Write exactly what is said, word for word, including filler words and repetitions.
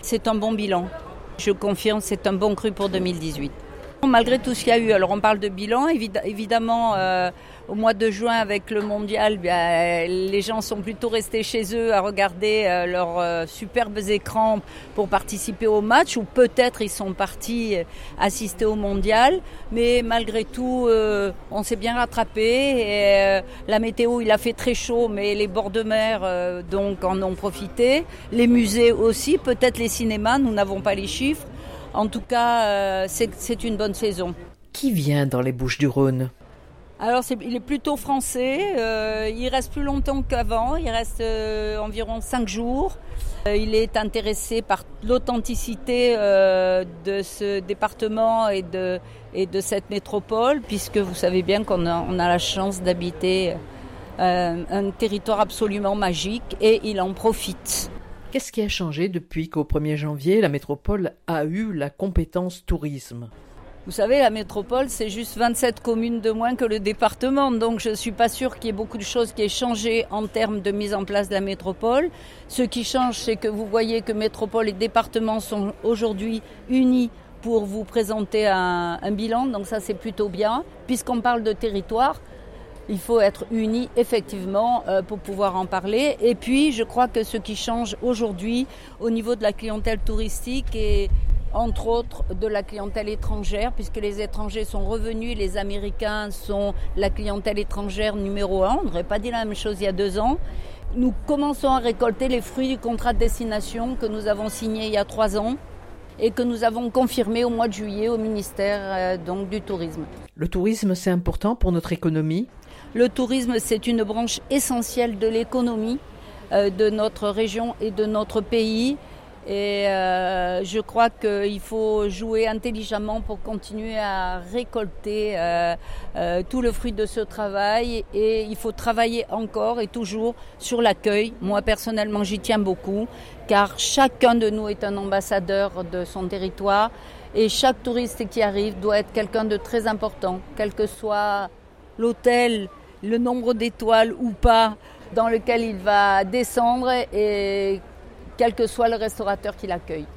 c'est un bon bilan. Je confirme, c'est un bon cru pour deux mille dix-huit. Malgré tout ce qu'il y a eu, alors on parle de bilan, évid- évidemment euh, au mois de juin avec le mondial, bien, les gens sont plutôt restés chez eux à regarder euh, leurs euh, superbes écrans pour participer au match, ou peut-être ils sont partis assister au mondial, mais malgré tout euh, on s'est bien rattrapé et euh, la météo, il a fait très chaud, mais les bords de mer euh, donc en ont profité, les musées aussi, peut-être les cinémas, nous n'avons pas les chiffres. En tout cas, euh, c'est, c'est une bonne saison. Qui vient dans les Bouches-du-Rhône ? Alors, c'est, il est plutôt français. Euh, il reste plus longtemps qu'avant. Il reste euh, environ cinq jours. Euh, il est intéressé par l'authenticité euh, de ce département et de, et de cette métropole, puisque vous savez bien qu'on a, on a la chance d'habiter euh, un territoire absolument magique et il en profite. Qu'est-ce qui a changé depuis qu'au premier janvier, la métropole a eu la compétence tourisme ? Vous savez, la métropole, c'est juste vingt-sept communes de moins que le département. Donc, je ne suis pas sûre qu'il y ait beaucoup de choses qui aient changé en termes de mise en place de la métropole. Ce qui change, c'est que vous voyez que métropole et département sont aujourd'hui unis pour vous présenter un, un bilan. Donc ça, c'est plutôt bien. Puisqu'on parle de territoire, il faut être unis effectivement euh, pour pouvoir en parler. Et puis, je crois que ce qui change aujourd'hui au niveau de la clientèle touristique et entre autres de la clientèle étrangère, puisque les étrangers sont revenus, les Américains sont la clientèle étrangère numéro un. On n'aurait pas dit la même chose il y a deux ans. Nous commençons à récolter les fruits du contrat de destination que nous avons signé il y a trois ans et que nous avons confirmé au mois de juillet au ministère euh, donc, du Tourisme. Le tourisme, c'est important pour notre économie ? Le tourisme, c'est une branche essentielle de l'économie euh, de notre région et de notre pays. Et euh, je crois qu'il faut jouer intelligemment pour continuer à récolter euh, euh, tout le fruit de ce travail. Et il faut travailler encore et toujours sur l'accueil. Moi, personnellement, j'y tiens beaucoup, car chacun de nous est un ambassadeur de son territoire. Et chaque touriste qui arrive doit être quelqu'un de très important, quel que soit l'hôtel, le nombre d'étoiles ou pas dans lequel il va descendre et quel que soit le restaurateur qui l'accueille.